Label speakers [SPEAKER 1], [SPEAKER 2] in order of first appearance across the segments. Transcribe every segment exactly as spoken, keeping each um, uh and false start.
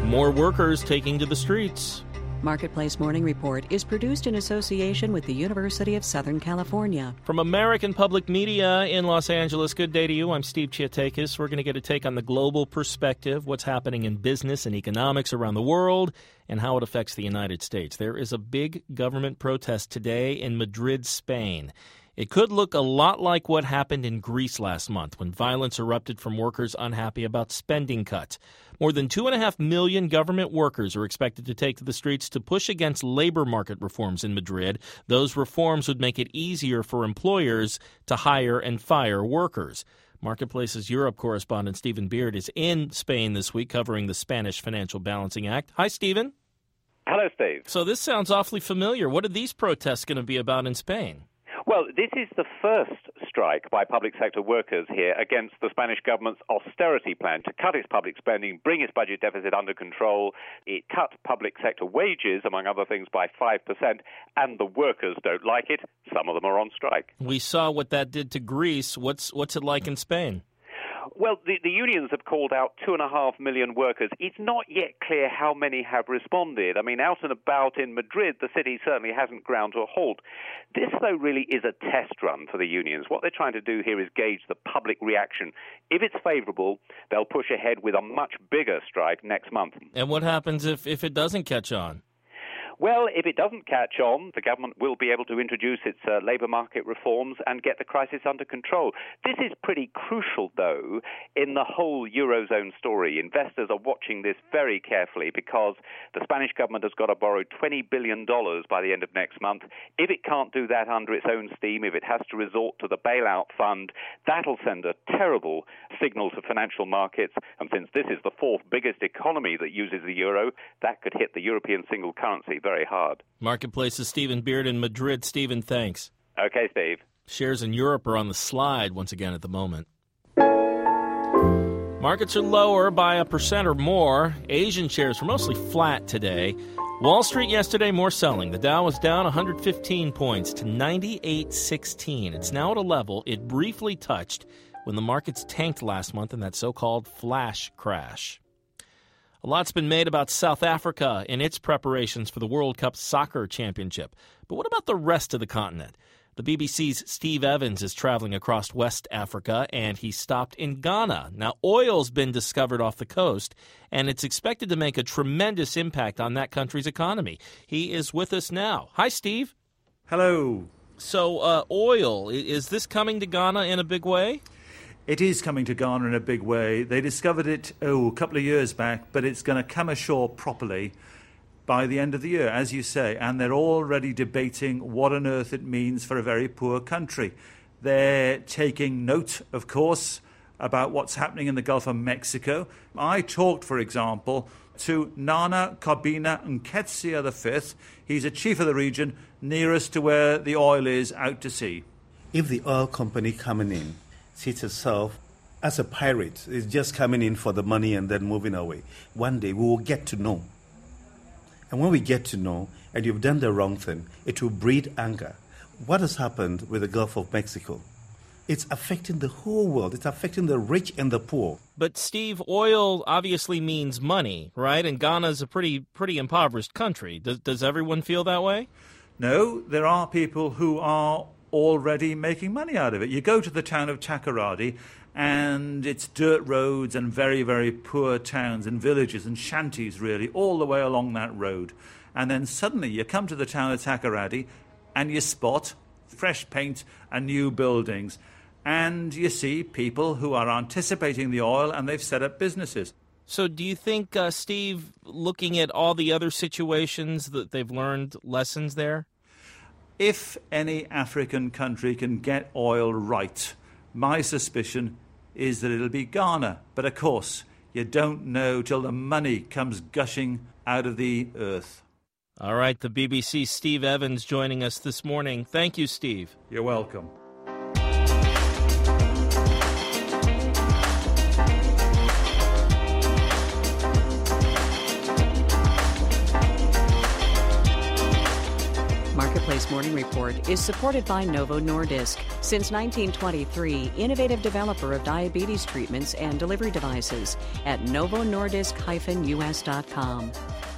[SPEAKER 1] More workers taking to the streets.
[SPEAKER 2] Marketplace Morning Report is produced in association with the University of Southern California.
[SPEAKER 1] From American Public Media in Los Angeles, good day to you. I'm Steve Chiatakis. We're going to get a take on the global perspective, what's happening in business and economics around the world, and how it affects the United States. There is a big government protest today in Madrid, Spain. It could look a lot like what happened in Greece last month when violence erupted from workers unhappy about spending cuts. More than two and a half million government workers are expected to take to the streets to push against labor market reforms in Madrid. Those reforms would make it easier for employers to hire and fire workers. Marketplace's Europe correspondent Stephen Beard is in Spain this week covering the Spanish Financial Balancing Act. Hi, Stephen.
[SPEAKER 3] Hello, Steve.
[SPEAKER 1] So this sounds awfully familiar. What are these protests going to be about in Spain?
[SPEAKER 3] Well, this is the first strike by public sector workers here against the Spanish government's austerity plan to cut its public spending, bring its budget deficit under control. It cut public sector wages, among other things, by five percent, and the workers don't like it. Some of them are on strike.
[SPEAKER 1] We saw what that did to Greece. What's what's it like in Spain?
[SPEAKER 3] Well, the, the unions have called out two and a half million workers. It's not yet clear how many have responded. I mean, out and about in Madrid, the city certainly hasn't ground to a halt. This, though, really is a test run for the unions. What they're trying to do here is gauge the public reaction. If it's favorable, they'll push ahead with a much bigger strike next month.
[SPEAKER 1] And what happens if, if it doesn't catch on?
[SPEAKER 3] Well, if it doesn't catch on, the government will be able to introduce its uh, labour market reforms and get the crisis under control. This is pretty crucial, though, in the whole Eurozone story. Investors are watching this very carefully because the Spanish government has got to borrow twenty billion dollars by the end of next month. If it can't do that under its own steam, if it has to resort to the bailout fund, that'll send a terrible signal to financial markets. And since this is the fourth biggest economy that uses the euro, that could hit the European single currency very hard.
[SPEAKER 1] Marketplace's Stephen Beard in Madrid. Stephen, thanks.
[SPEAKER 3] Okay, Steve.
[SPEAKER 1] Shares in Europe are on the slide once again at the moment. Markets are lower by a percent or more. Asian shares were mostly flat today. Wall Street yesterday, more selling. The Dow was down one hundred fifteen points to ninety-eight sixteen. It's now at a level it briefly touched when the markets tanked last month in that so-called flash crash. A lot's been made about South Africa and its preparations for the World Cup Soccer Championship. But what about the rest of the continent? The B B C's Steve Evans is traveling across West Africa, and he stopped in Ghana. Now, oil's been discovered off the coast, and it's expected to make a tremendous impact on that country's economy. He is with us now. Hi, Steve.
[SPEAKER 4] Hello.
[SPEAKER 1] So, uh, oil, is this coming to Ghana in a big way?
[SPEAKER 4] It is coming to Ghana in a big way. They discovered it, oh, a couple of years back, but it's going to come ashore properly by the end of the year, as you say. And they're already debating what on earth it means for a very poor country. They're taking note, of course, about what's happening in the Gulf of Mexico. I talked, for example, to Nana Kobina Nketsia the Fifth. He's a chief of the region nearest to where the oil is out to sea.
[SPEAKER 5] If the oil company coming in sees itself as a pirate, it's just coming in for the money and then moving away, one day we will get to know. And when we get to know, and you've done the wrong thing, it will breed anger. What has happened with the Gulf of Mexico? It's affecting the whole world. It's affecting the rich and the poor.
[SPEAKER 1] But, Steve, oil obviously means money, right? And Ghana is a pretty pretty impoverished country. Does, does everyone feel that way?
[SPEAKER 4] No, there are people who are already making money out of it. You go to the town of Takoradi, and it's dirt roads and very, very poor towns and villages and shanties, really, all the way along that road. And then suddenly you come to the town of Takoradi, and you spot fresh paint and new buildings. And you see people who are anticipating the oil, and they've set up businesses.
[SPEAKER 1] So do you think, uh, Steve, looking at all the other situations, that they've learned lessons there?
[SPEAKER 4] If any African country can get oil right, my suspicion is that it'll be Ghana. But of course, you don't know till the money comes gushing out of the earth.
[SPEAKER 1] All right, the B B C's Steve Evans joining us this morning. Thank you, Steve.
[SPEAKER 4] You're welcome.
[SPEAKER 2] Marketplace Morning Report is supported by Novo Nordisk. Since nineteen twenty-three, innovative developer of diabetes treatments and delivery devices at novo nordisk dash u s dot com.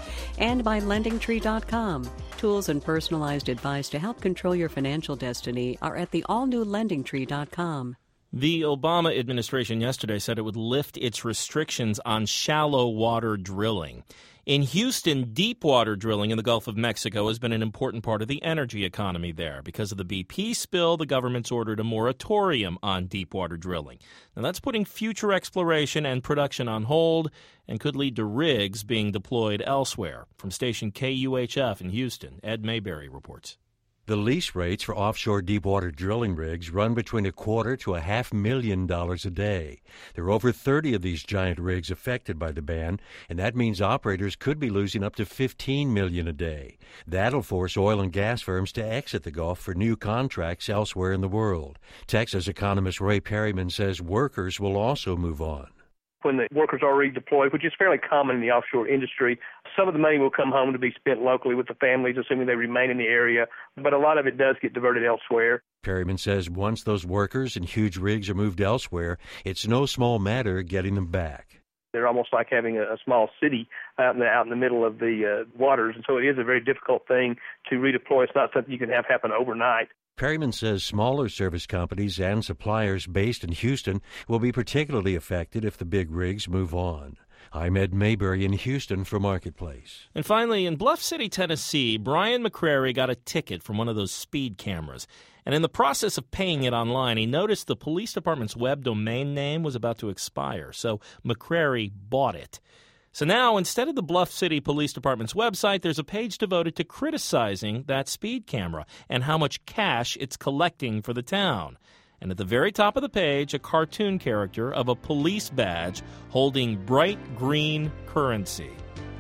[SPEAKER 2] And by lending tree dot com. Tools and personalized advice to help control your financial destiny are at the all-new lending tree dot com.
[SPEAKER 1] The Obama administration yesterday said it would lift its restrictions on shallow water drilling. In Houston, deep water drilling in the Gulf of Mexico has been an important part of the energy economy there. Because of the B P spill, the government's ordered a moratorium on deep water drilling. Now, that's putting future exploration and production on hold and could lead to rigs being deployed elsewhere. From station K U H F in Houston, Ed Mayberry reports.
[SPEAKER 6] The lease rates for offshore deepwater drilling rigs run between a quarter to a half million dollars a day. There are over thirty of these giant rigs affected by the ban, and that means operators could be losing up to fifteen million dollars a day. That'll force oil and gas firms to exit the Gulf for new contracts elsewhere in the world. Texas economist Ray Perryman says workers will also move on.
[SPEAKER 7] When the workers are redeployed, which is fairly common in the offshore industry, some of the money will come home to be spent locally with the families, assuming they remain in the area, but a lot of it does get diverted elsewhere.
[SPEAKER 6] Perryman says once those workers and huge rigs are moved elsewhere, it's no small matter getting them back.
[SPEAKER 7] They're almost like having a, a small city out in the out in the middle of the uh, waters, and so it is a very difficult thing to redeploy. It's not something you can have happen overnight.
[SPEAKER 6] Perryman says smaller service companies and suppliers based in Houston will be particularly affected if the big rigs move on. I'm Ed Mayberry in Houston for Marketplace.
[SPEAKER 1] And finally, in Bluff City, Tennessee, Brian McCrary got a ticket from one of those speed cameras. And in the process of paying it online, he noticed the police department's web domain name was about to expire. So McCrary bought it. So now, instead of the Bluff City Police Department's website, there's a page devoted to criticizing that speed camera and how much cash it's collecting for the town. And at the very top of the page, a cartoon character of a police badge holding bright green currency.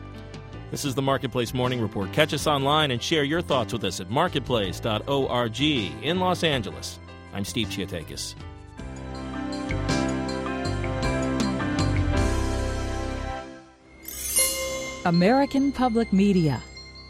[SPEAKER 1] This is the Marketplace Morning Report. Catch us online and share your thoughts with us at marketplace dot org in Los Angeles. I'm Steve Chiatakis.
[SPEAKER 8] American Public Media.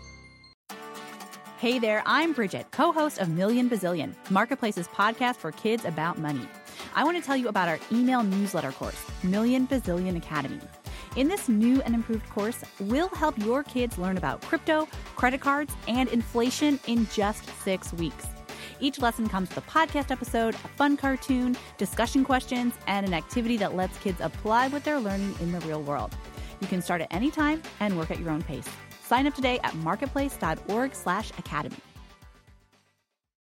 [SPEAKER 9] Hey there, I'm Bridget, co-host of Million Bazillion, Marketplace's podcast for kids about money. I want to tell you about our email newsletter course, Million Bazillion Academy. In this new and improved course, we'll help your kids learn about crypto, credit cards, and inflation in just six weeks. Each lesson comes with a podcast episode, a fun cartoon, discussion questions, and an activity that lets kids apply what they're learning in the real world. You can start at any time and work at your own pace. Sign up today at marketplace dot org slash academy.